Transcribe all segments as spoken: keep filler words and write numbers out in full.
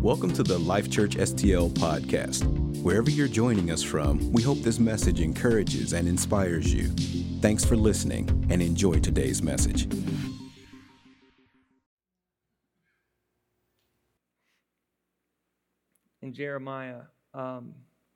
Welcome to the Life Church S T L podcast. Wherever you're joining us from, we hope this message encourages and inspires you. Thanks for listening and enjoy today's message. In Jeremiah, um,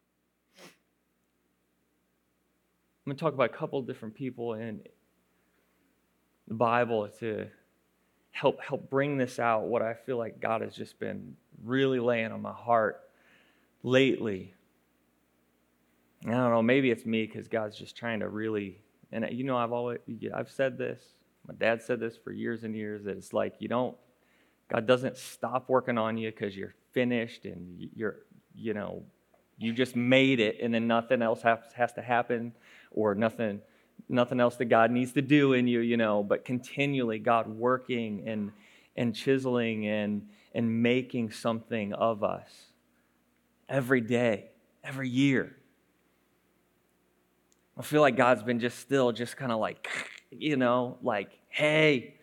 I'm going to talk about a couple of different people in the Bible to help help bring this out, what I feel like God has just been really laying on my heart lately. I don't know, maybe it's me because God's just trying to really, and you know, I've always, I've said this, my dad said this for years and years, that it's like you don't, God doesn't stop working on you because you're finished and you're, you know, you just made it and then nothing else has, has to happen or nothing nothing else that God needs to do in you, you know, but continually God working and and chiseling and and making something of us every day, every year. I feel like God's been just still just kind of like, you know, like, hey,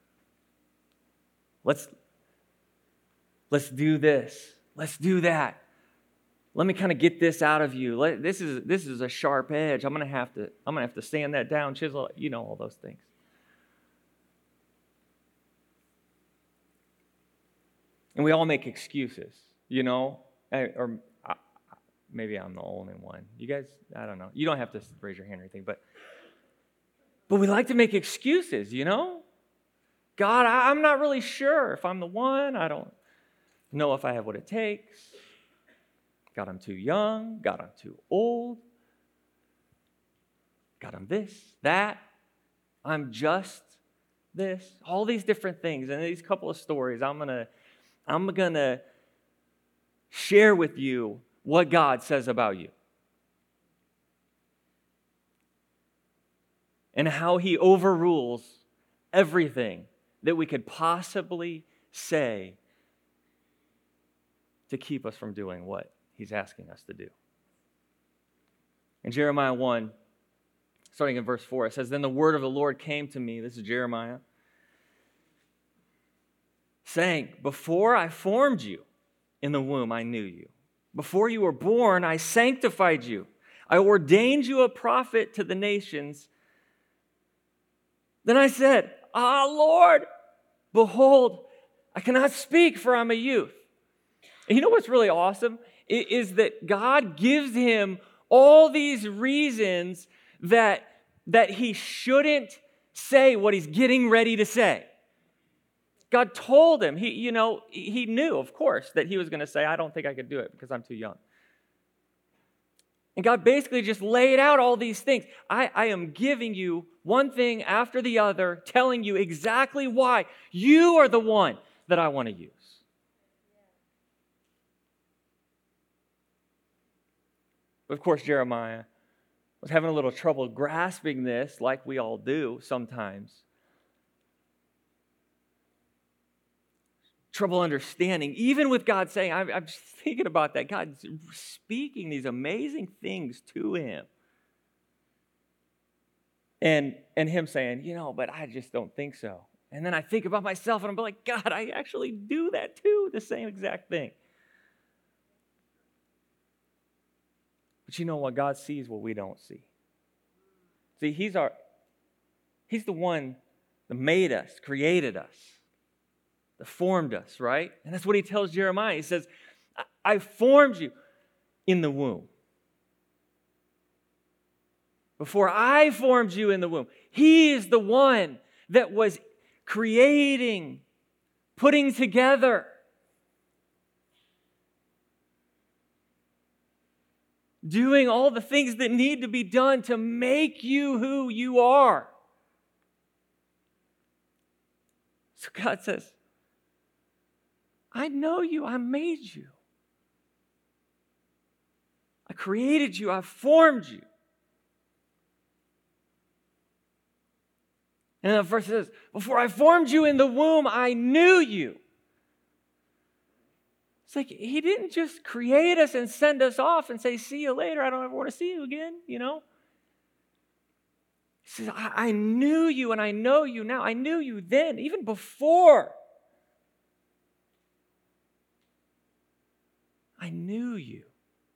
let's let's do this. Let's do that. Let me kind of get this out of you. Let, this is this is a sharp edge. I'm gonna have to I'm gonna have to sand that down, chisel, you know, all those things. And we all make excuses, you know, or uh, maybe I'm the only one. You guys, I don't know. You don't have to raise your hand or anything, but but we like to make excuses, you know. God, I, I'm not really sure if I'm the one. I don't know if I have what it takes. God, I'm too young. God, I'm too old. God, I'm this, that. I'm just this. All these different things. And these couple of stories, I'm gonna, I'm gonna share with you what God says about you. And how He overrules everything that we could possibly say to keep us from doing what He's asking us to do. In Jeremiah one, starting in verse four, it says, "Then the word of the Lord came to me," this is Jeremiah, saying, "Before I formed you in the womb, I knew you. Before you were born, I sanctified you. I ordained you a prophet to the nations. Then I said, Ah, Lord, behold, I cannot speak, for I'm a youth." And you know what's really awesome? Is that God gives him all these reasons that, that he shouldn't say what he's getting ready to say. God told him, he, you know, he knew, of course, that he was going to say, I don't think I could do it because I'm too young. And God basically just laid out all these things. I, I am giving you one thing after the other, telling you exactly why you are the one that I want to use. Of course, Jeremiah was having a little trouble grasping this, like we all do sometimes. Trouble understanding, even with God saying, I'm, I'm just thinking about that. God's speaking these amazing things to him. And, and him saying, you know, but I just don't think so. And then I think about myself and I'm like, God, I actually do that too, the same exact thing. But you know what? God sees what we don't see. See, he's our, he's the one that made us, created us, that formed us, right? And that's what he tells Jeremiah. He says, I, I formed you in the womb. Before I formed you in the womb. He is the one that was creating, putting together, doing all the things that need to be done to make you who you are. So God says, I know you, I made you. I created you, I formed you. And the verse says, before I formed you in the womb, I knew you. It's like he didn't just create us and send us off and say, see you later, I don't ever want to see you again, you know. He says, I, I knew you and I know you now. I knew you then, even before I knew you.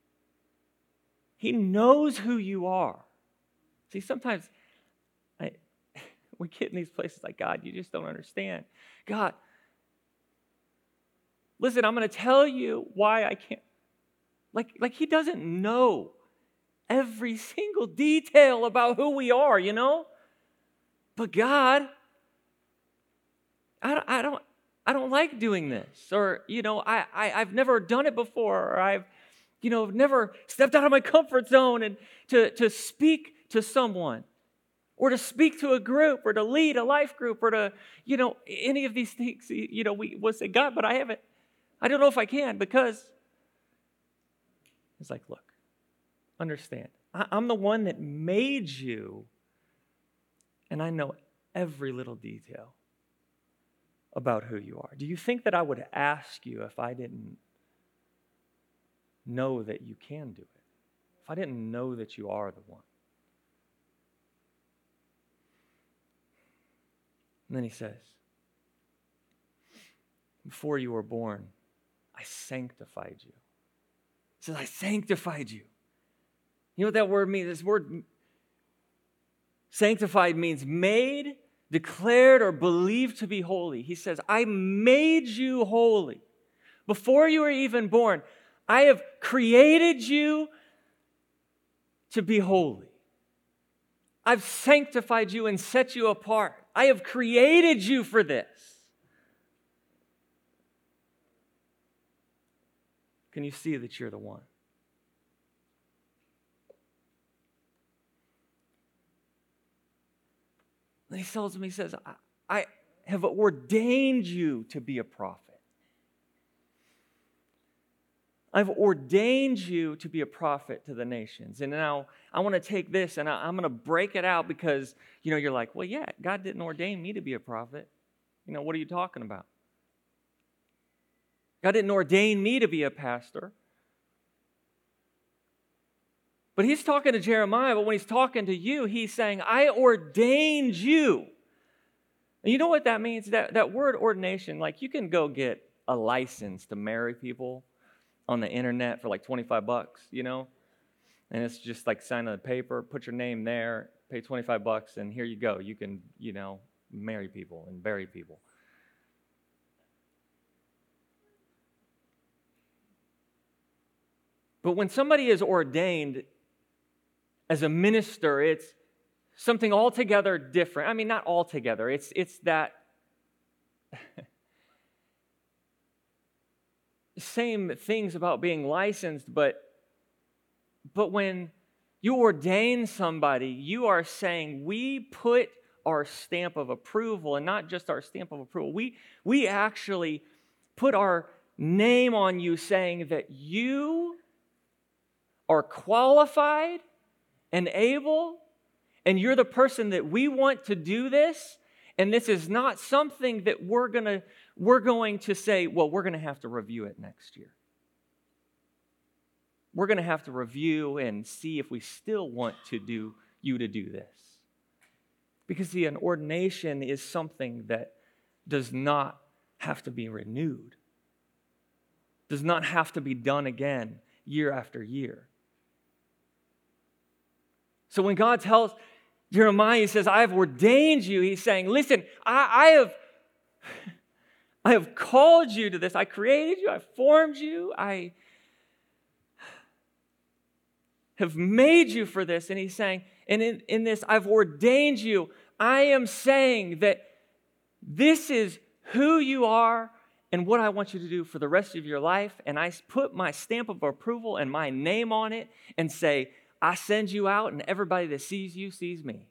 He knows who you are. See, sometimes I, we get in these places like, God, you just don't understand. God, listen, I'm going to tell you why I can't. Like, like he doesn't know every single detail about who we are, you know? But God, I don't, I don't, I don't like doing this. Or, you know, I, I, I've never done it before. Or I've, you know, never stepped out of my comfort zone and to, to speak to someone. Or to speak to a group. Or to lead a life group. Or to, you know, any of these things. You know, we will say, God, but I haven't. I don't know if I can because it's like, look, understand. I, I'm the one that made you. And I know every little detail about who you are. Do you think that I would ask you if I didn't know that you can do it? If I didn't know that you are the one? And then he says, before you were born, I sanctified you. He says, I sanctified you. You know what that word means? This word sanctified means made, declared, or believed to be holy. He says, I made you holy. Before you were even born, I have created you to be holy. I've sanctified you and set you apart. I have created you for this. Can you see that you're the one? And he tells him, he says, I, I have ordained you to be a prophet. I've ordained you to be a prophet to the nations. And now I want to take this and I, I'm going to break it out because, you know, you're like, well, yeah, God didn't ordain me to be a prophet. You know, what are you talking about? God didn't ordain me to be a pastor. But he's talking to Jeremiah, but when he's talking to you, he's saying, I ordained you. And you know what that means? That, that word ordination, like you can go get a license to marry people on the internet for like twenty-five bucks, you know? And it's just like sign a paper, put your name there, pay twenty-five bucks, and here you go. You can, you know, marry people and bury people. But when somebody is ordained as a minister, it's something altogether different. I mean, not altogether. It's it's that same things about being licensed, but but when you ordain somebody, you are saying we put our stamp of approval, and not just our stamp of approval. We we actually put our name on you, saying that you are qualified and able, and you're the person that we want to do this, and this is not something that we're gonna we're going to say, well, we're gonna have to review it next year. We're gonna have to review and see if we still want to do you to do this. Because see, an ordination is something that does not have to be renewed, does not have to be done again year after year. So when God tells Jeremiah, he says, I have ordained you, he's saying, listen, I, I have I have called you to this. I created you. I formed you. I have made you for this. And he's saying, and in, in this, I've ordained you. I am saying that this is who you are and what I want you to do for the rest of your life. And I put my stamp of approval and my name on it and say, I send you out, and everybody that sees you sees me.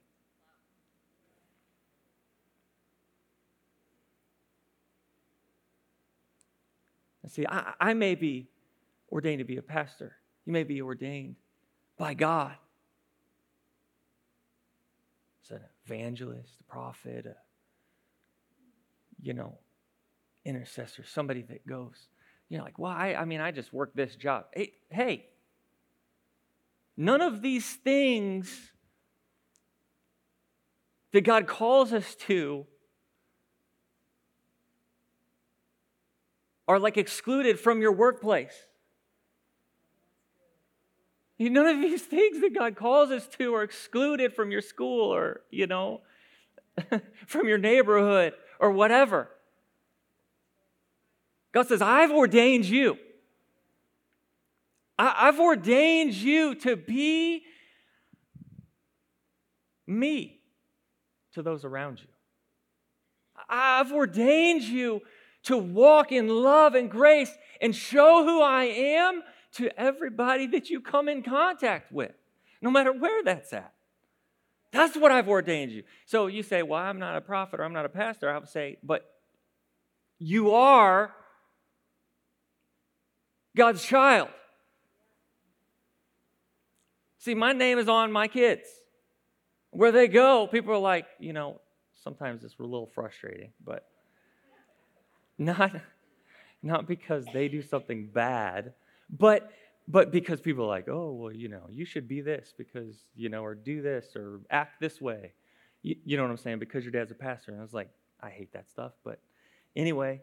And see, I, I may be ordained to be a pastor. You may be ordained by God as an evangelist, a prophet, a, you know, intercessor, somebody that goes, you know, like, well, I, I mean, I just work this job. Hey, hey. None of these things that God calls us to are like excluded from your workplace. None of these things that God calls us to are excluded from your school or, you know, from your neighborhood or whatever. God says, I've ordained you. I- I've ordained you to be me to those around you. I've ordained you to walk in love and grace and show who I am to everybody that you come in contact with, no matter where that's at. That's what I've ordained you. So you say, well, I'm not a prophet or I'm not a pastor. I would say, but you are God's child. See, my name is on my kids. Where they go, people are like, you know, sometimes it's a little frustrating, but not, not because they do something bad, but but because people are like, oh, well, you know, you should be this because, you know, or do this or act this way. You, you know what I'm saying? Because your dad's a pastor. And I was like, I hate that stuff. But anyway.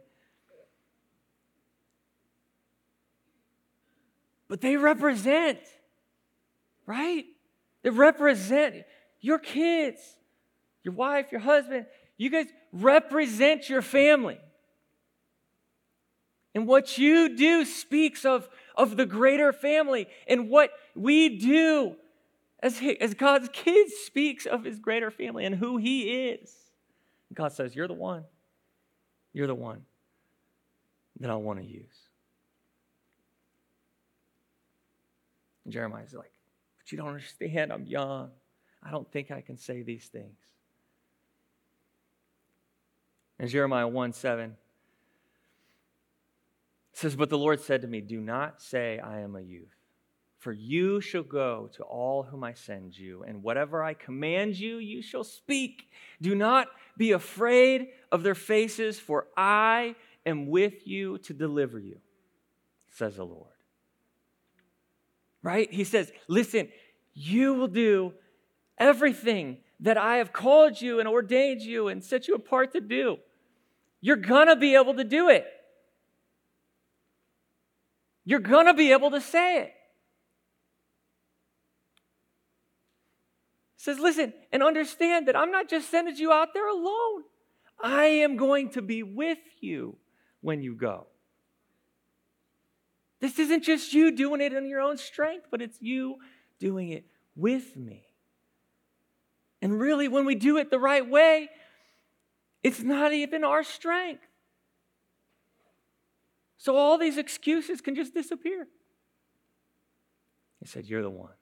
But they represent, right? They represent your kids, your wife, your husband. You guys represent your family. And what you do speaks of, of the greater family. And what we do as, as God's kids speaks of his greater family and who he is. God says, you're the one. You're the one that I want to use. And Jeremiah's like, but you don't understand. I'm young. I don't think I can say these things. And Jeremiah one seven says, but the Lord said to me, do not say I am a youth, for you shall go to all whom I send you, and whatever I command you, you shall speak. Do not be afraid of their faces, for I am with you to deliver you, says the Lord. Right? He says, listen, you will do everything that I have called you and ordained you and set you apart to do. You're going to be able to do it. You're going to be able to say it. He says, listen, and understand that I'm not just sending you out there alone. I am going to be with you when you go. This isn't just you doing it in your own strength, but it's you doing it with me. And really, when we do it the right way, it's not even our strength. So all these excuses can just disappear. He said, you're the one.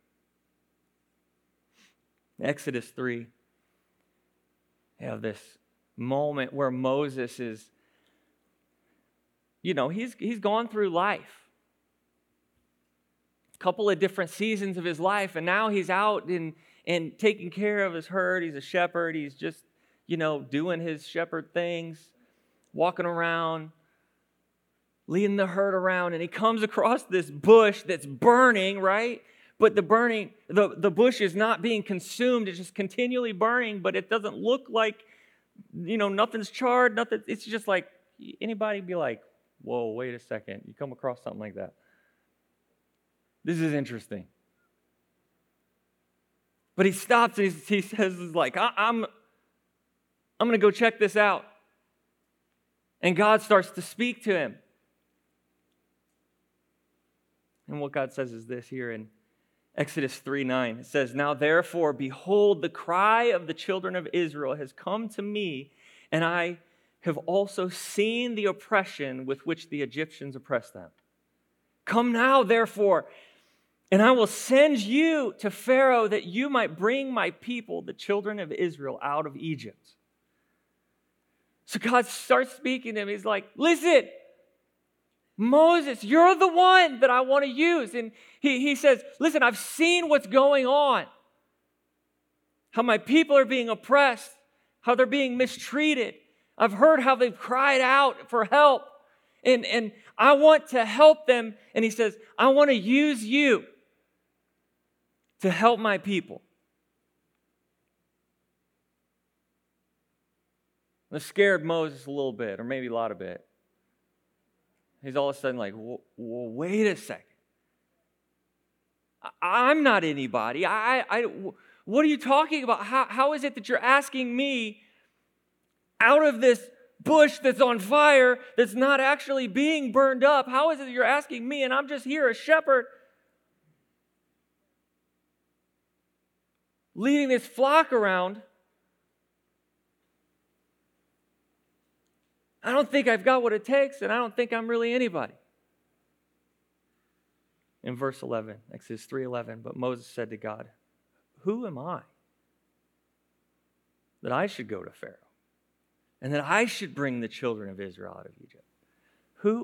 Exodus three, you have this moment where Moses is, you know, he's, he's gone through life. A couple of different seasons of his life, and now he's out and, and taking care of his herd. He's a shepherd. He's just, you know, doing his shepherd things, walking around, leading the herd around, and he comes across this bush that's burning, right? But the burning, the, the bush is not being consumed. It's just continually burning, but it doesn't look like, you know, nothing's charred, nothing. It's just like, anybody be like, whoa, wait a second. You come across something like that. This is interesting. But he stops and he, he says, like, I, I'm, I'm going to go check this out. And God starts to speak to him. And what God says is this here in Exodus three nine. It says, now therefore, behold, the cry of the children of Israel has come to me, and I have also seen the oppression with which the Egyptians oppress them. Come now, therefore, and I will send you to Pharaoh that you might bring my people, the children of Israel, out of Egypt. So God starts speaking to him. He's like, listen, Moses, you're the one that I want to use. And he, he says, listen, I've seen what's going on. How my people are being oppressed. How they're being mistreated. I've heard how they've cried out for help. And, and I want to help them. And he says, I want to use you to help my people. It scared Moses a little bit, or maybe a lot of bit. He's all of a sudden like, well, wait a second. I'm not anybody. I, I, what are you talking about? How, how is it that you're asking me out of this bush that's on fire, that's not actually being burned up? How is it that you're asking me and I'm just here, a shepherd, leading this flock around? I don't think I've got what it takes, and I don't think I'm really anybody. In verse eleven, Exodus three eleven, but Moses said to God, who am I that I should go to Pharaoh and that I should bring the children of Israel out of Egypt? Who,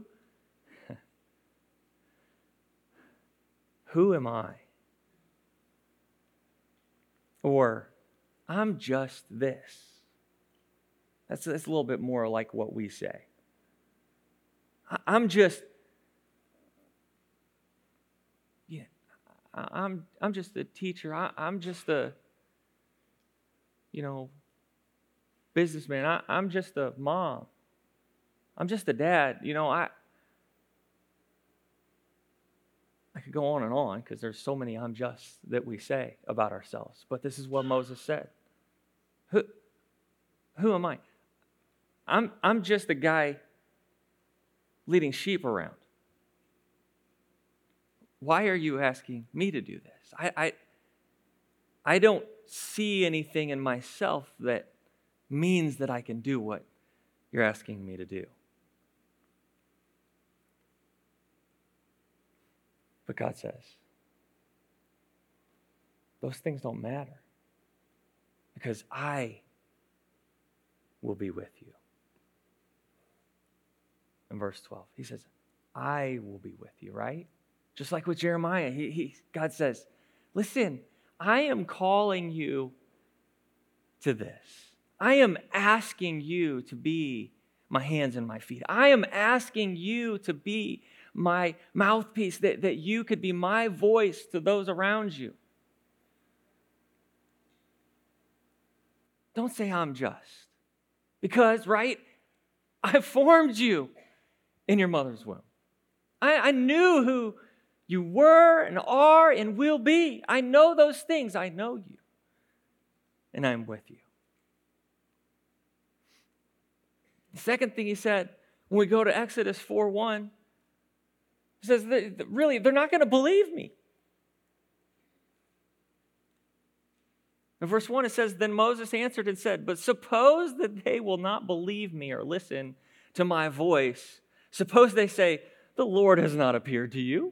who am I? Or, I'm just this. That's, that's a little bit more like what we say. I'm just, yeah, I'm I'm just a teacher. I, I'm just a, you know, businessman. I, I'm just a mom. I'm just a dad. You know, I I could go on and on because there's so many I'm just that we say about ourselves. But this is what Moses said. Who, who am I? I'm I'm just a guy leading sheep around. Why are you asking me to do this? I, I, I don't see anything in myself that means that I can do what you're asking me to do. But God says, those things don't matter because I will be with you. In verse twelve, he says, I will be with you, right? Just like with Jeremiah, he, he, God says, listen, I am calling you to this. I am asking you to be my hands and my feet. I am asking you to be my mouthpiece, that, that you could be my voice to those around you. Don't say I'm just. Because, right, I formed you in your mother's womb. I, I knew who you were and are and will be. I know those things. I know you. And I'm with you. The second thing he said, when we go to Exodus four one, he says, really, they're not going to believe me. In verse one, it says, then Moses answered and said, but suppose that they will not believe me or listen to my voice. Suppose they say, the Lord has not appeared to you.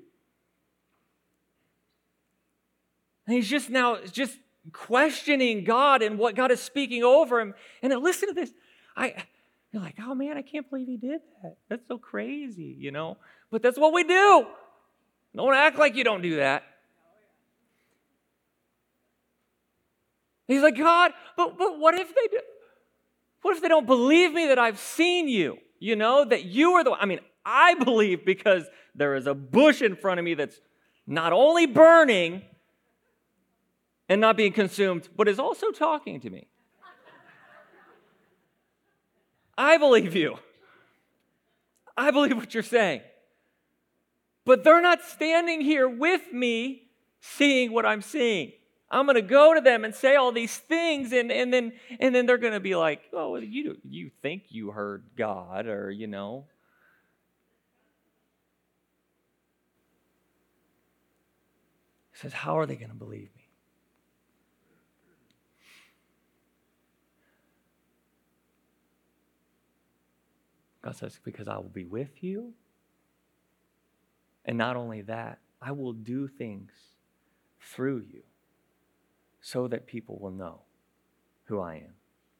And he's just now just questioning God and what God is speaking over him. And then listen to this. I, you're like, oh man, I can't believe he did that. That's so crazy, you know. But that's what we do. Don't act like you don't do that. He's like, God, but, but what if they do? What if they don't believe me that I've seen you? You know, that you are the one. I mean, I believe because there is a bush in front of me that's not only burning and not being consumed, but is also talking to me. I believe you. I believe what you're saying. But they're not standing here with me seeing what I'm seeing. I'm going to go to them and say all these things, and, and then and then they're going to be like, oh, you, you think you heard God, or, you know. He says, how are they going to believe me? God says, because I will be with you. And not only that, I will do things through you so that people will know who I am.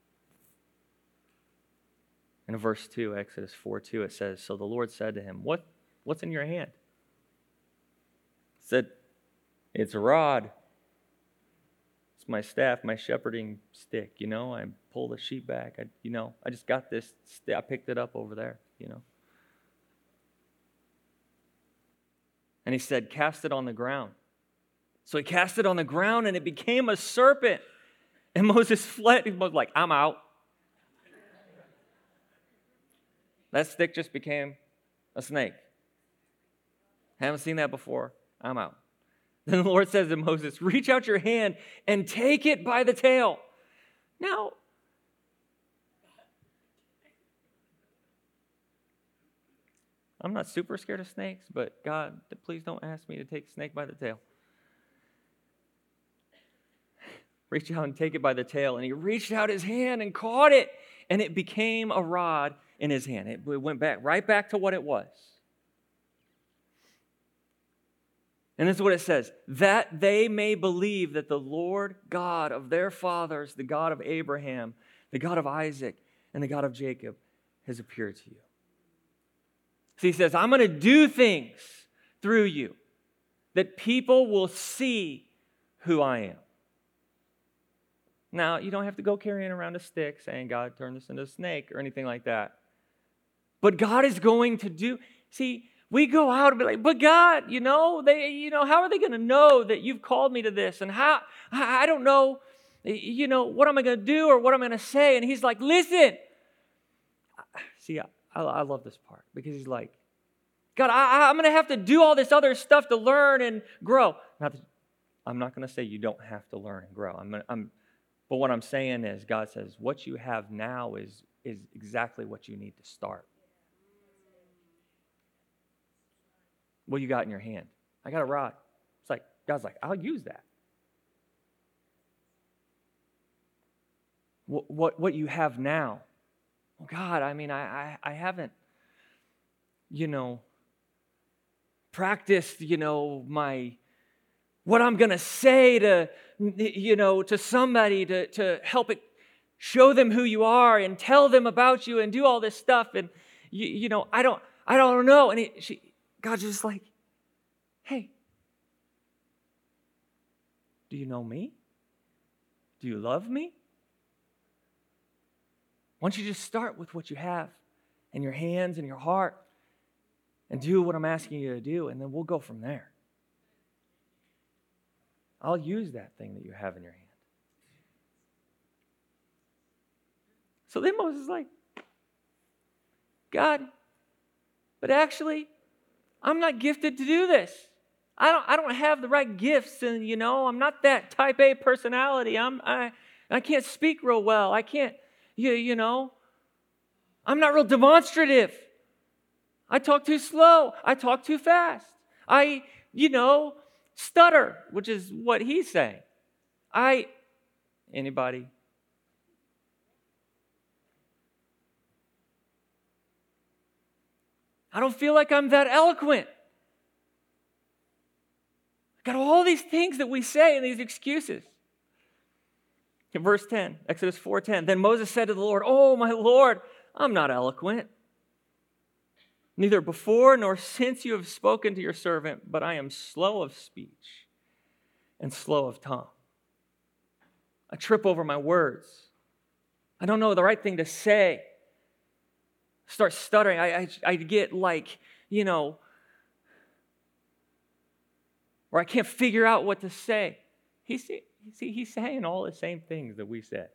In verse two, Exodus four two, it says, so the Lord said to him, what, what's in your hand? He said, it's a rod. It's my staff, my shepherding stick, you know. I pull the sheep back. I, you know, I just got this. I picked it up over there, you know. And he said, cast it on the ground. So he cast it on the ground, and it became a serpent. And Moses fled. He was like, I'm out. That stick just became a snake. Haven't seen that before. I'm out. Then the Lord says to Moses, reach out your hand and take it by the tail. Now, I'm not super scared of snakes, but God, please don't ask me to take a snake by the tail. Reach out and take it by the tail. And he reached out his hand and caught it, and it became a rod in his hand. It went back, right back to what it was. And this is what it says, that they may believe that the Lord God of their fathers, the God of Abraham, the God of Isaac, and the God of Jacob has appeared to you. So he says, I'm going to do things through you that people will see who I am. Now, you don't have to go carrying around a stick saying, God, turn this into a snake or anything like that. But God is going to do, see, we go out and be like, but God, you know, they, you know, how are they going to know that you've called me to this? And how, I don't know, you know, what am I going to do or what am I going to say? And he's like, listen. See, I, I love this part because he's like, God, I, I'm going to have to do all this other stuff to learn and grow. Not that, I'm not going to say you don't have to learn and grow. I'm, I'm, but what I'm saying is, God says, what you have now is, is exactly what you need to start. What you got in your hand? I got a rod. It's like, God's like, I'll use that. What, what, what you have now? Well, God, I mean, I, I, I haven't, you know, practiced, you know, my, what I'm going to say to, you know, to somebody to, to help it, show them who you are and tell them about you and do all this stuff. And, you, you know, I don't, I don't know. And it, she, God's just like, hey, do you know me? Do you love me? Why don't you just start with what you have in your hands and your heart and do what I'm asking you to do, and then we'll go from there. I'll use that thing that you have in your hand. So then Moses is like, God, but actually, I'm not gifted to do this. I don't, I don't have the right gifts, and you know, I'm not that type A personality. I'm, I, I can't speak real well. I can't, you, you know, I'm not real demonstrative. I talk too slow. I talk too fast. I, you know, stutter, which is what he's saying. I, anybody? I don't feel like I'm that eloquent. I got all these things that we say and these excuses. In verse ten, Exodus four ten, then Moses said to the Lord, oh, my Lord, I'm not eloquent. Neither before nor since you have spoken to your servant, but I am slow of speech and slow of tongue. I trip over my words. I don't know the right thing to say. Start stuttering. I, I, I get like, you know, or I can't figure out what to say. He's, see, he's saying all the same things that we said.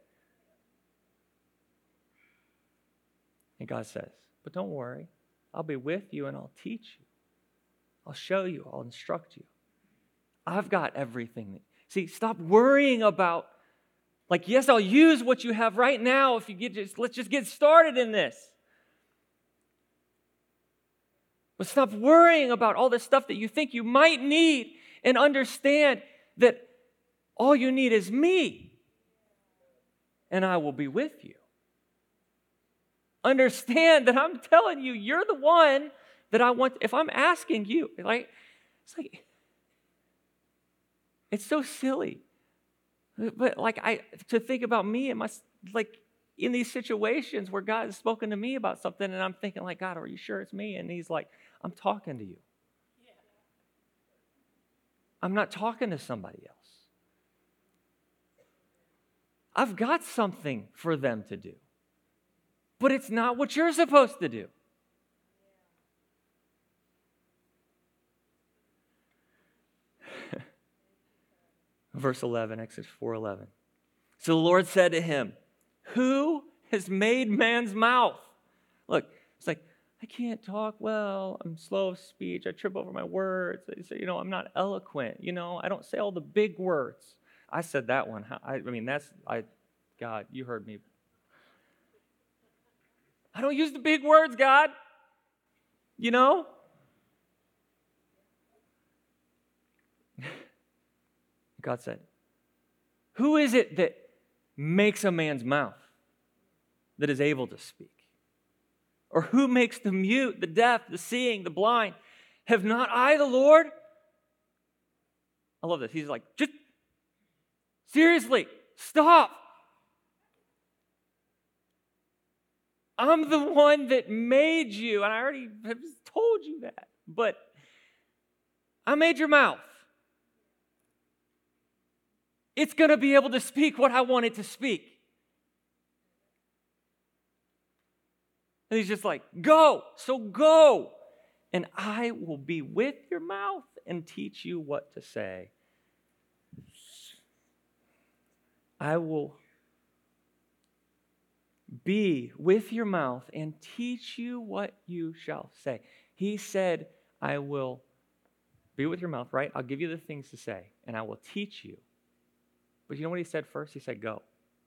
And God says, but don't worry. I'll be with you and I'll teach you. I'll show you. I'll instruct you. I've got everything. See, stop worrying about, like, yes, I'll use what you have right now if you get just, let's just get started in this. But stop worrying about all the stuff that you think you might need and understand that all you need is me, and I will be with you. Understand that I'm telling you, you're the one that I want. If I'm asking you, like, it's like, it's so silly. But like, I to think about me and my, like, in these situations where God has spoken to me about something, and I'm thinking, like, God, are you sure it's me? And He's like, I'm talking to you. I'm not talking to somebody else. I've got something for them to do. But it's not what you're supposed to do. Verse eleven, Exodus four eleven. So the Lord said to him, who has made man's mouth? Look, it's like, I can't talk well. I'm slow of speech. I trip over my words. I say, you know, I'm not eloquent. You know, I don't say all the big words. I said that one. I, I mean, that's, I, God, you heard me. I don't use the big words, God. You know? God said, who is it that makes a man's mouth that is able to speak? Or who makes the mute, the deaf, the seeing, the blind? Have not I the Lord? I love this. He's like, just seriously, stop. I'm the one that made you, and I already have told you that, but I made your mouth. It's going to be able to speak what I want it to speak. And he's just like, go, so go, and I will be with your mouth and teach you what to say. I will be with your mouth and teach you what you shall say. He said, I will be with your mouth, right? I'll give you the things to say, and I will teach you. But you know what he said first? He said, go.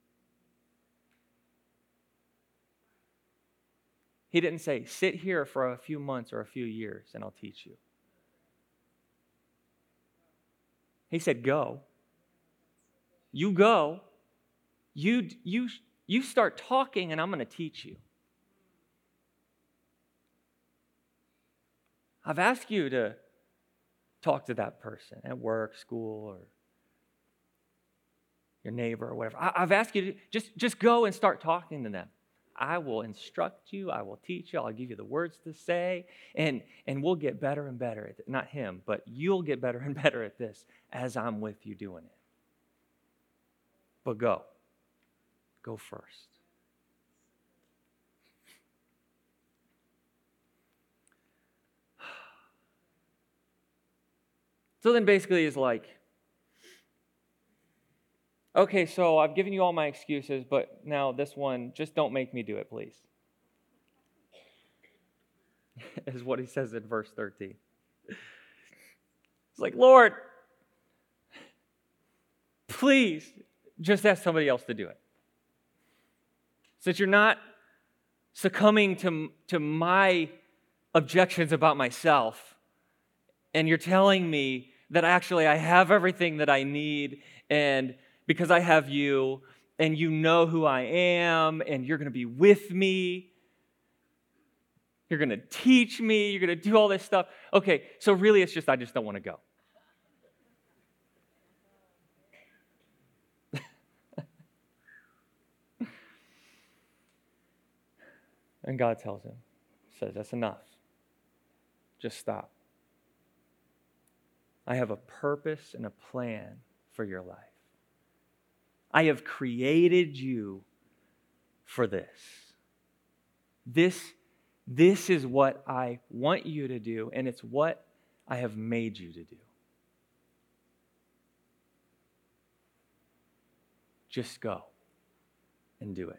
He didn't say, sit here for a few months or a few years, and I'll teach you. He said, go. You go. You, you, you start talking, and I'm going to teach you. I've asked you to talk to that person at work, school, or your neighbor or whatever. I, I've asked you to just, just go and start talking to them. I will instruct you. I will teach you. I'll give you the words to say, and, and we'll get better and better at it. Not him, but you'll get better and better at this as I'm with you doing it. But go. Go first. So then basically it's like, okay, so I've given you all my excuses, but now this one, just don't make me do it, please. Is what he says in verse thirteen. It's like, Lord, please just ask somebody else to do it. Since you're not succumbing to, to my objections about myself, and you're telling me that actually I have everything that I need, and because I have you, and you know who I am, and you're going to be with me. You're going to teach me. You're going to do all this stuff. Okay, so really it's just I just don't want to go. And God tells him, says, that's enough. Just stop. I have a purpose and a plan for your life. I have created you for this. This, this is what I want you to do, and it's what I have made you to do. Just go and do it.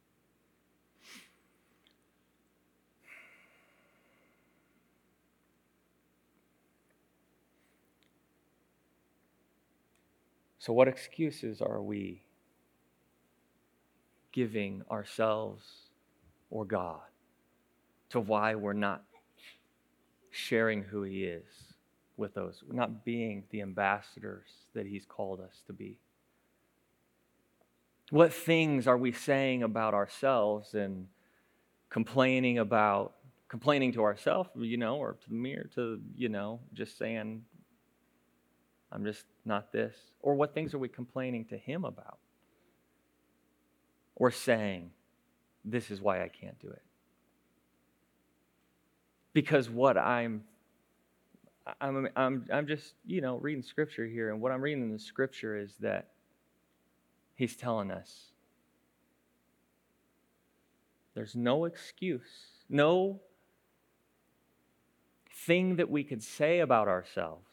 So what excuses are we giving ourselves or God to why we're not sharing who He is with those, not being the ambassadors that He's called us to be? What things are we saying about ourselves and complaining about, complaining to ourselves, you know, or to the mirror, to, you know, just saying, I'm just not this? Or what things are we complaining to Him about? Or saying, this is why I can't do it? Because what I'm, I'm, I'm, I'm just, you know, reading Scripture here, and what I'm reading in the Scripture is that He's telling us there's no excuse, no thing that we could say about ourselves,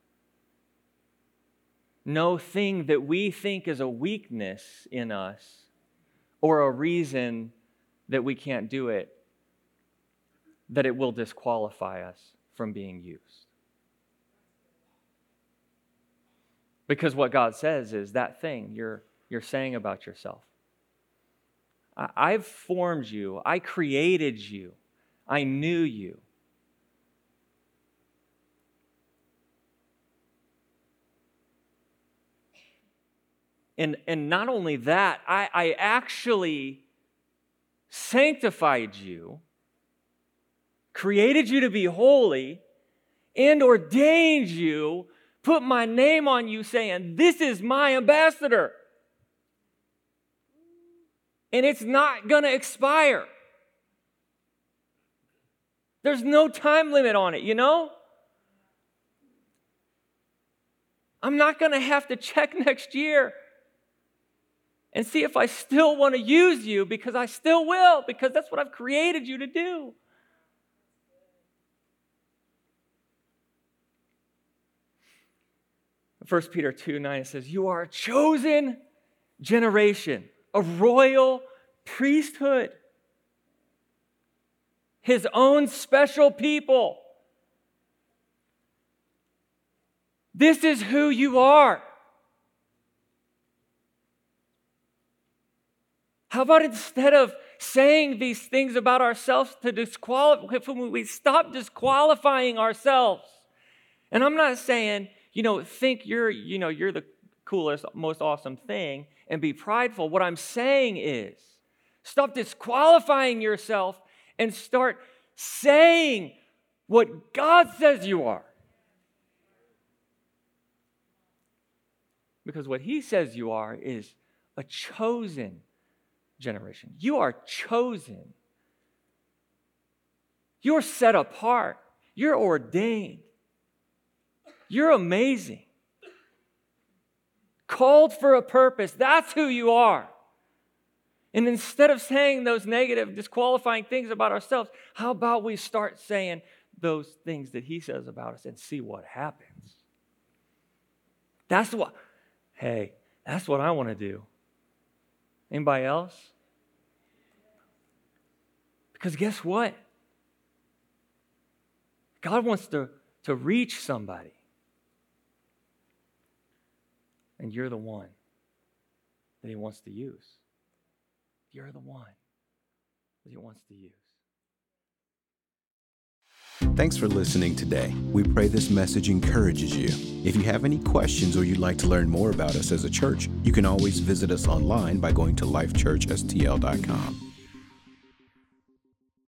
no thing that we think is a weakness in us or a reason that we can't do it that it will disqualify us from being used. Because what God says is that thing you're, you're saying about yourself. I, I've formed you. I created you. I knew you. And, and not only that, I, I actually sanctified you, created you to be holy, and ordained you, put my name on you saying, this is my ambassador. And it's not going to expire. There's no time limit on it, you know? I'm not going to have to check next year and see if I still want to use you, because I still will, because that's what I've created you to do. First Peter two nine, it says, you are a chosen generation, a royal priesthood, his own special people. This is who you are. How about instead of saying these things about ourselves to disqualify, if we stop disqualifying ourselves? And I'm not saying, you know, think you're, you know, you're the coolest, most awesome thing and be prideful. What I'm saying is, stop disqualifying yourself and start saying what God says you are. Because what He says you are is a chosen generation. You are chosen. You're set apart. You're ordained. You're amazing. Called for a purpose. That's who you are. And instead of saying those negative, disqualifying things about ourselves, how about we start saying those things that He says about us and see what happens? That's what, hey, that's what I want to do. Anybody else? Because guess what? God wants to, to reach somebody. And you're the one that He wants to use. You're the one that He wants to use. Thanks for listening today. We pray this message encourages you. If you have any questions or you'd like to learn more about us as a church, you can always visit us online by going to life church s t l dot com.